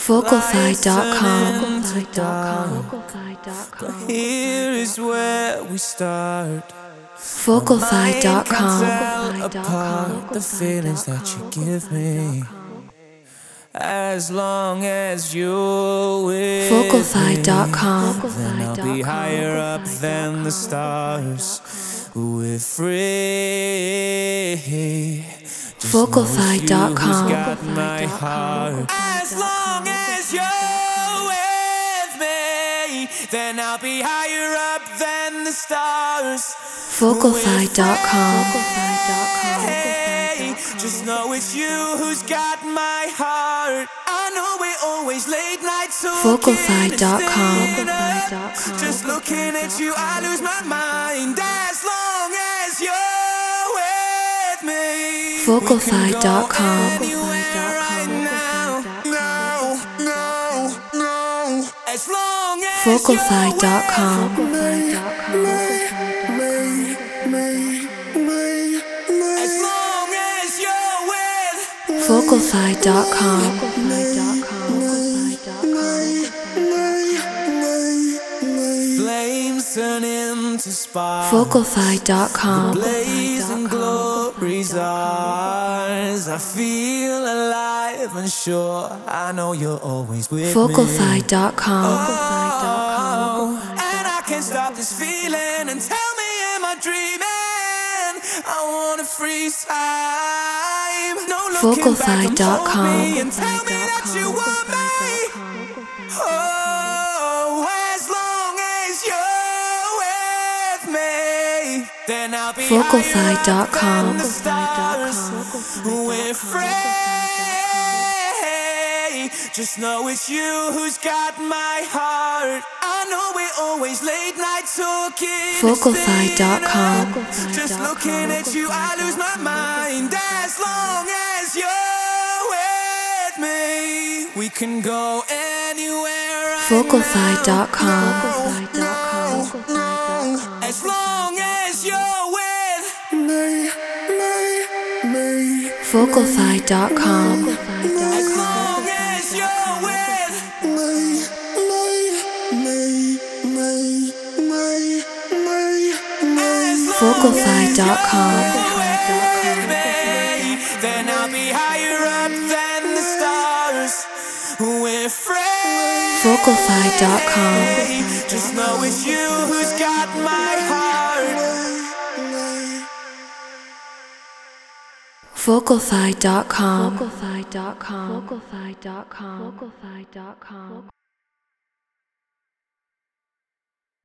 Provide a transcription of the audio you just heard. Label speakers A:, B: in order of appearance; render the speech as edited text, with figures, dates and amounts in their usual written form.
A: Vocalfy.com.
B: But here is where we start.
A: Vocalfy.com.
B: Tell apart the feelings that you give me. As long as you're with
A: Vocalfy.com.
B: me, then I'll be higher up than the stars. We're free.
A: Vocalfy.com.
B: Got my heart. As long as you're with me, then I'll be higher up than the stars.
A: Vocalfy.com.
B: Just know it's you who's got my heart. I know we're always late night talking.
A: Vocalfy.com.
B: Just looking at you, I lose my mind. As long as you're with me,
A: Vocalfy.com.
B: As long as
A: Vocalfy.com. Vocalfy.com.
B: Flames turn into sparks.
A: Vocalfy.com.
B: Blazing glory's ours. I feel alive and sure. I know you're always with me.
A: Vocalfy.com.
B: Oh, and I can't stop this feeling. And tell me, am I dreaming? I wanna freeze time. No looking back, don't hold me and tell me that you want me. Oh, as long as you're with me, then I'll be
A: Vocalfy.com.
B: higher up than the stars. We're free. Just know it's you who's got my heart. I know we're always late night talking.
A: Vocalfy.com.
B: Just looking at you, I lose my mind. As long as you're with me, we can go anywhere.
A: Vocalfy.com.
B: As long as you're with me.
A: Vocalfy.com.
B: As long as you're with
A: Vocalfy.com.
B: then I'll be higher up than the stars. We're free.
A: Vocalfy.com.
B: Just know it's you who's got my heart.
A: Vocalfy.com. Vocalfy.com. Vocalfy.com.